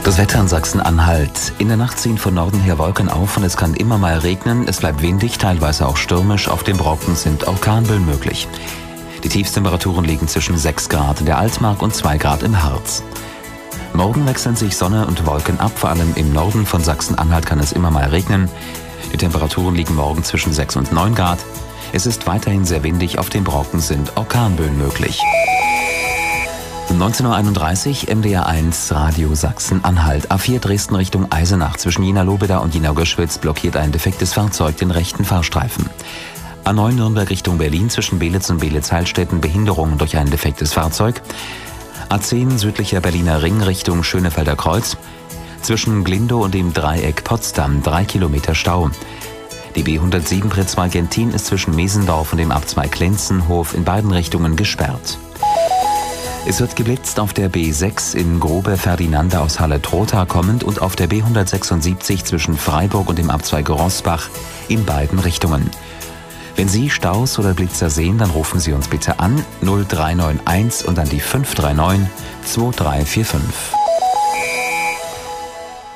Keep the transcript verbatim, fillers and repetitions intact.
Das Wetter in Sachsen-Anhalt. In der Nacht ziehen von Norden her Wolken auf und es kann immer mal regnen. Es bleibt windig, teilweise auch stürmisch. Auf den Brocken sind Orkanböen möglich. Die Tiefstemperaturen liegen zwischen sechs Grad in der Altmark und zwei Grad im Harz. Morgen wechseln sich Sonne und Wolken ab. Vor allem im Norden von Sachsen-Anhalt kann es immer mal regnen. Die Temperaturen liegen morgen zwischen sechs und neun Grad. Es ist weiterhin sehr windig. Auf den Brocken sind Orkanböen möglich. neunzehn Uhr einunddreißig, M D R eins, Radio Sachsen-Anhalt. A vier Dresden Richtung Eisenach. Zwischen Jena-Lobeda und Jena-Göschwitz blockiert ein defektes Fahrzeug den rechten Fahrstreifen. A neun Nürnberg Richtung Berlin. Zwischen Belitz und Belitz-Heilstätten Behinderungen durch ein defektes Fahrzeug. A zehn südlicher Berliner Ring Richtung Schönefelder Kreuz. Zwischen Glindow und dem Dreieck Potsdam drei Kilometer Stau. Die B hundertsieben Pritzwalk-Gentin ist zwischen Mesendorf und dem Abzweig Lenzenhof in beiden Richtungen gesperrt. Es wird geblitzt auf der B sechs in Grobe-Ferdinanda aus Halle-Trotha kommend und auf der B hundertsechsundsiebzig zwischen Freiburg und dem Abzweig Rossbach in beiden Richtungen. Wenn Sie Staus oder Blitzer sehen, dann rufen Sie uns bitte an null drei neun eins und dann die fünf drei neun zwei drei vier fünf.